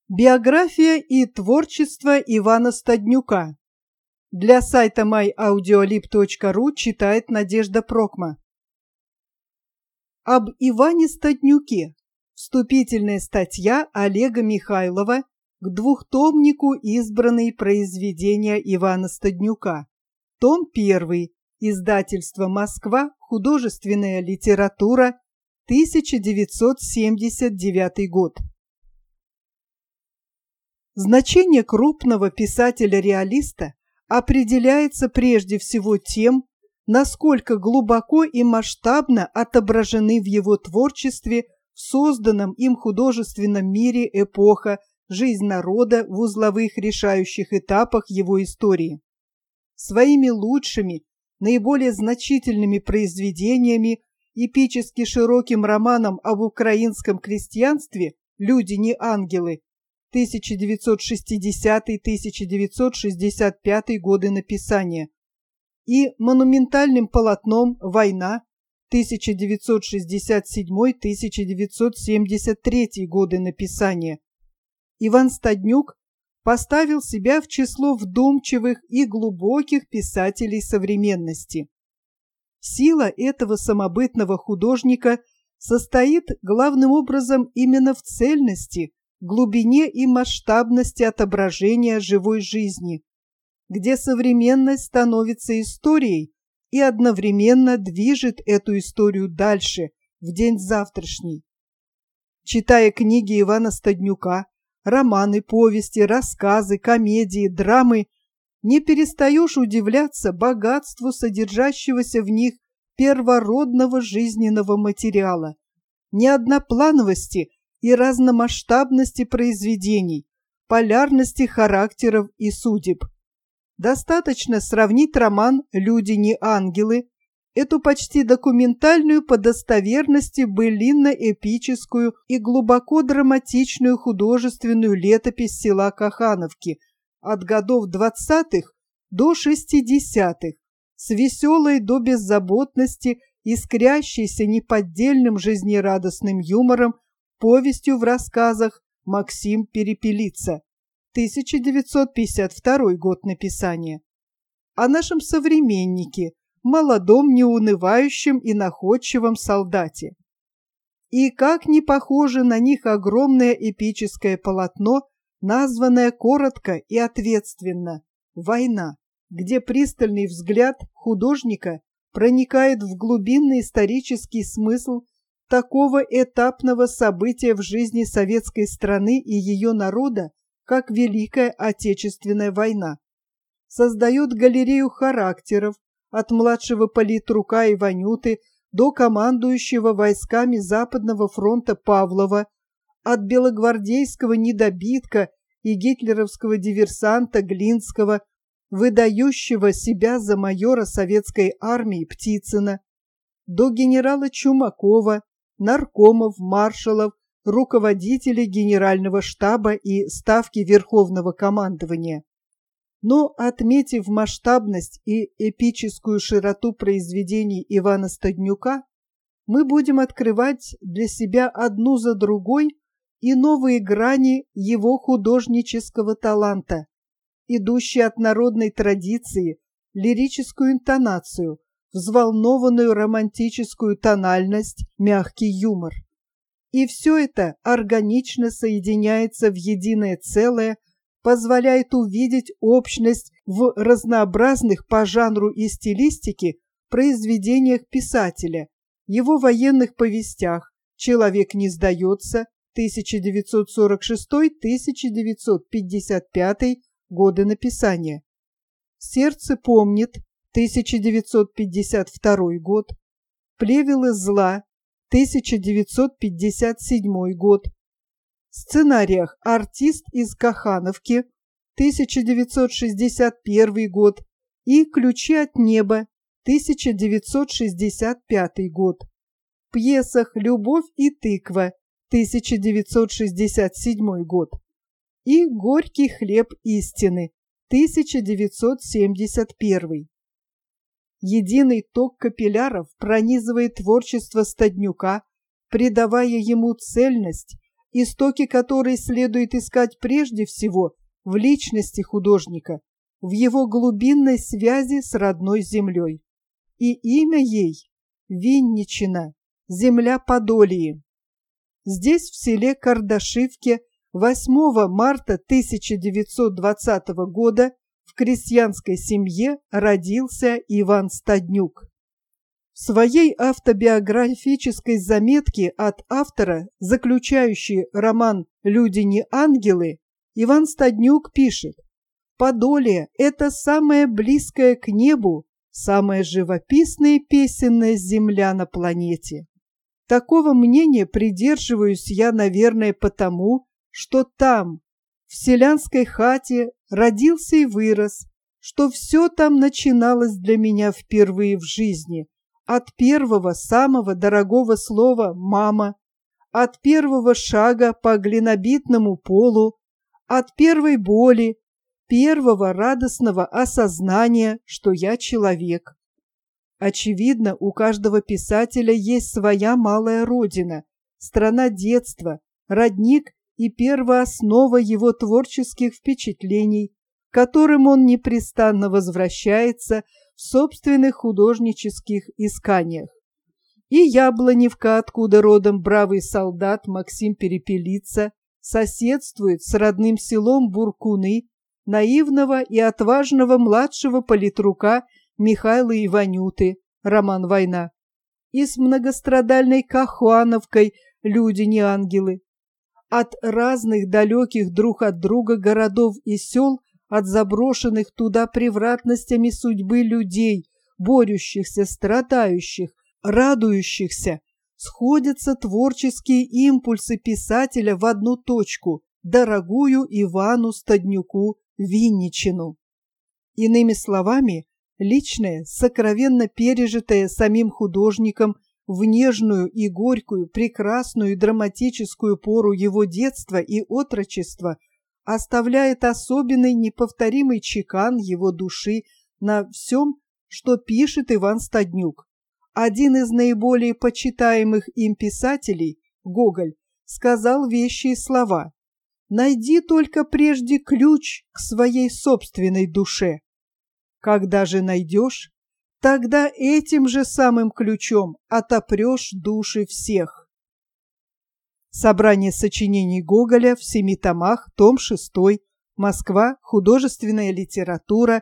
Биография и творчество Ивана Стаднюка. Для сайта myaudiolib.ru читает Надежда Прокма. Об Иване Стаднюке. Вступительная статья Олега Михайлова к двухтомнику «Избранные произведения Ивана Стаднюка». Том 1. Издательство «Москва. Художественная литература. 1979 год». Значение крупного писателя-реалиста определяется прежде всего тем, насколько глубоко и масштабно отображены в его творчестве в созданном им художественном мире эпоха, жизнь народа в узловых решающих этапах его истории. Своими лучшими, наиболее значительными произведениями, эпически широким романом об украинском крестьянстве «Люди не ангелы» 1960-1965 годы написания и монументальным полотном «Война» 1967-1973 годы написания, Иван Стаднюк поставил себя в число вдумчивых и глубоких писателей современности. Сила этого самобытного художника состоит главным образом именно в цельности, глубине и масштабности отображения живой жизни, где современность становится историей и одновременно движет эту историю дальше, в день завтрашний. Читая книги Ивана Стаднюка, романы, повести, рассказы, комедии, драмы, не перестаешь удивляться богатству содержащегося в них первородного жизненного материала, неодноплановости и разномасштабности произведений, полярности характеров и судеб. Достаточно сравнить роман «Люди не ангелы», эту почти документальную по достоверности былинно-эпическую и глубоко драматичную художественную летопись села Кахановки от годов 20-х до 60-х, с веселой до беззаботности, искрящейся неподдельным жизнерадостным юмором, повестью в рассказах «Максим Перепелица», 1952 год написания, о нашем современнике, молодом, неунывающем и находчивом солдате. И как не похоже на них огромное эпическое полотно, названное коротко и ответственно «Война», где пристальный взгляд художника проникает в глубинный исторический смысл такого этапного события в жизни советской страны и ее народа, как Великая Отечественная война. Создает галерею характеров от младшего политрука Иванюты до командующего войсками Западного фронта Павлова, от белогвардейского недобитка и гитлеровского диверсанта Глинского, выдающего себя за майора советской армии Птицына, до генерала Чумакова, наркомов, маршалов, руководителей генерального штаба и ставки Верховного командования. Но, отметив масштабность и эпическую широту произведений Ивана Стаднюка, мы будем открывать для себя одну за другой и новые грани его художнического таланта, идущие от народной традиции, лирическую интонацию, взволнованную романтическую тональность, мягкий юмор. И все это органично соединяется в единое целое, позволяет увидеть общность в разнообразных по жанру и стилистике произведениях писателя, его военных повестях «Человек не сдается» 1946-1955 годы написания, «Сердце помнит» 1952 год, «Плевелы зла» 1957 год, сценариях «Артист из Кахановки» 1961 год и «Ключи от неба» 1965 год, пьесах «Любовь и тыква» 1967 год и «Горький хлеб истины» 1971. Единый ток капилляров пронизывает творчество Стаднюка, придавая ему цельность, истоки которой следует искать прежде всего в личности художника, в его глубинной связи с родной землей. И имя ей – Винничина, земля Подолии. Здесь, в селе Кардашивке, 8 марта 1920 года в крестьянской семье родился Иван Стаднюк. В своей автобиографической заметке от автора, заключающей роман «Люди не ангелы», Иван Стаднюк пишет: «Подолие – это самая близкая к небу, самая живописная и песенная земля на планете». Такого мнения придерживаюсь я, наверное, потому, что там, в селянской хате, родился и вырос, что все там начиналось для меня впервые в жизни, от первого самого дорогого слова «мама», от первого шага по глинобитному полу, от первой боли, первого радостного осознания, что я человек. Очевидно, у каждого писателя есть своя малая родина, страна детства, родник и первооснова его творческих впечатлений, к которым он непрестанно возвращается в собственных художнических исканиях. И Яблоневка, откуда родом бравый солдат Максим Перепелица, соседствует с родным селом Буркуны, наивного и отважного младшего политрука Михаила Иванюты, роман «Война», и с многострадальной Кахуановкой «Люди не ангелы». От разных далеких друг от друга городов и сел, от заброшенных туда превратностями судьбы людей, борющихся, страдающих, радующихся, сходятся творческие импульсы писателя в одну точку, дорогую Ивану Стаднюку Винничину. Иными словами, личное, сокровенно пережитое самим художником в нежную и горькую, прекрасную и драматическую пору его детства и отрочества оставляет особенный неповторимый чекан его души на всем, что пишет Иван Стаднюк. Один из наиболее почитаемых им писателей, Гоголь, сказал вещие слова: «Найди только прежде ключ к своей собственной душе. Когда же найдешь, тогда этим же самым ключом отопрешь души всех». Собрание сочинений Гоголя в 7 томах, том 6, Москва, художественная литература,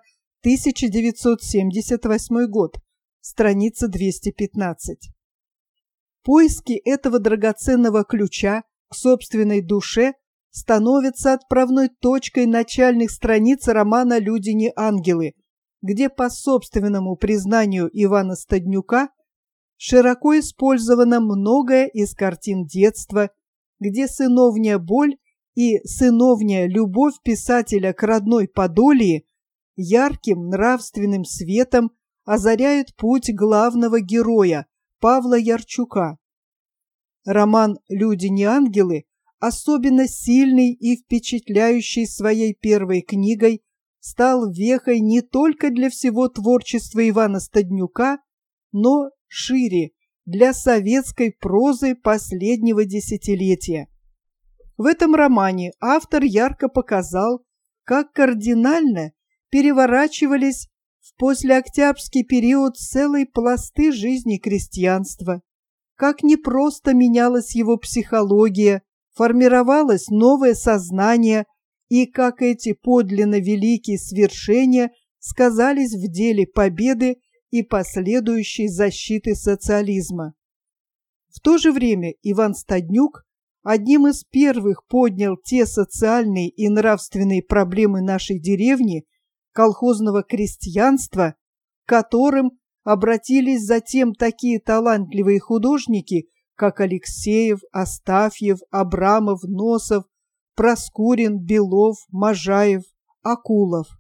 1978 год, страница 215. Поиски этого драгоценного ключа к собственной душе становятся отправной точкой начальных страниц романа «Люди не ангелы», где, по собственному признанию Ивана Стаднюка, широко использовано многое из картин детства, где сыновняя боль и сыновняя любовь писателя к родной Подолии ярким нравственным светом озаряют путь главного героя Павла Ярчука. Роман «Люди не ангелы», особенно сильный и впечатляющий своей первой книгой, стал вехой не только для всего творчества Ивана Стаднюка, но шире для советской прозы последнего десятилетия. В этом романе автор ярко показал, как кардинально переворачивались в послеоктябрьский период целые пласты жизни крестьянства, как непросто менялась его психология, формировалось новое сознание, и как эти подлинно великие свершения сказались в деле победы и последующей защиты социализма. В то же время Иван Стаднюк одним из первых поднял те социальные и нравственные проблемы нашей деревни, колхозного крестьянства, к которым обратились затем такие талантливые художники, как Алексеев, Астафьев, Абрамов, Носов, Проскурин, Белов, Можаев, Акулов.